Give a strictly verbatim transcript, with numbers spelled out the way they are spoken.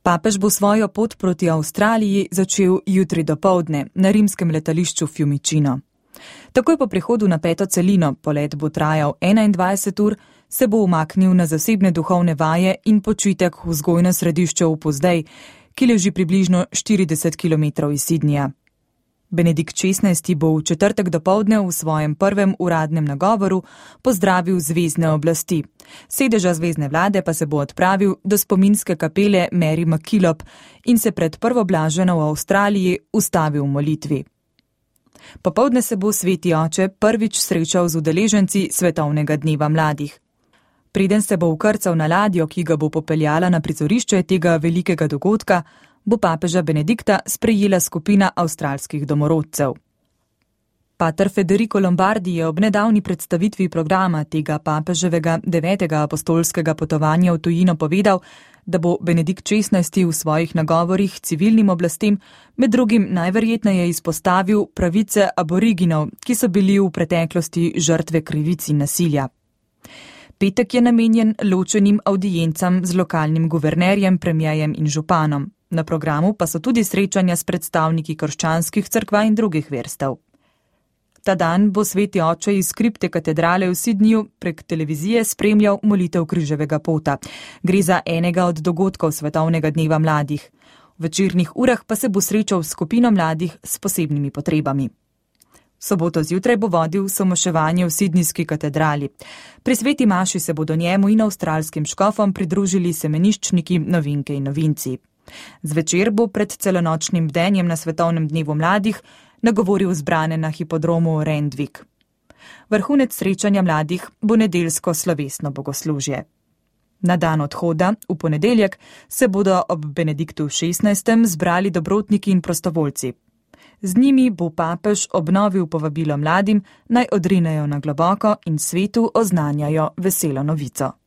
Papež bo svojo pot proti Avstraliji začel jutri dopoldne na rimskem letališču Fiumicino. Takoj po prihodu na peto celino, polet bo trajal enaindvajset ur, se bo umaknil na zasebne duhovne vaje in počitek v vzgojno središče v Pozdej, ki leži približno štirideset kilometrov iz Sydneyja. Benedikt šestnajsti bo v četrtek dopoldne v svojem prvem uradnem nagovoru pozdravil zvezne oblasti. Sedeža zvezne vlade pa se bo odpravil do spominske kapele Mary MacKillop in se pred prvo blaženo v Avstraliji ustavil v molitvi. Popoldne se bo sveti oče prvič srečal z udeleženci Svetovnega dneva mladih. Preden se bo vkrcal na ladjo, ki ga bo popeljala na prizorišče tega velikega dogodka, bo papeža Benedikta sprejela skupina avstralskih domorodcev. Pater Federico Lombardi je ob nedavni predstavitvi programa tega papeževega devetega apostolskega potovanja v tujino povedal, da bo Benedikt šestnajsti v svojih nagovorih civilnim oblastem med drugim najverjetneje izpostavil pravice aboriginov, ki so bili v preteklosti žrtve krivic in nasilja. Petek je namenjen ločenim audiencam z lokalnim guvernerjem, premierjem in županom. Na programu pa so tudi srečanja s predstavniki krščanskih cerkva in drugih verstev. Ta dan bo sveti oče iz kripte katedrale v Sydneyju prek televizije spremljal molitev križevega pota. Gre za enega od dogodkov Svetovnega dneva mladih. V večernih urah pa se bo srečal s skupino mladih s posebnimi potrebami. V soboto zjutraj bo vodil somoševanje v Sydneyski katedrali. Pri sveti maši se bodo njemu in avstralskim škofom pridružili semeniščniki, novinke in novinci. Zvečer bo pred celonočnim bdenjem na Svetovnem dnevu mladih nagovoril zbrane na hipodromu Randwick. Vrhunec srečanja mladih bo nedeljsko slovesno bogoslužje. Na dan odhoda, v ponedeljek, se bodo ob Benediktu šestnajstem zbrali dobrotniki in prostovoljci. Z njimi bo papež obnovil povabilo mladim, naj odrinejo na globoko in svetu oznanjajo veselo novico.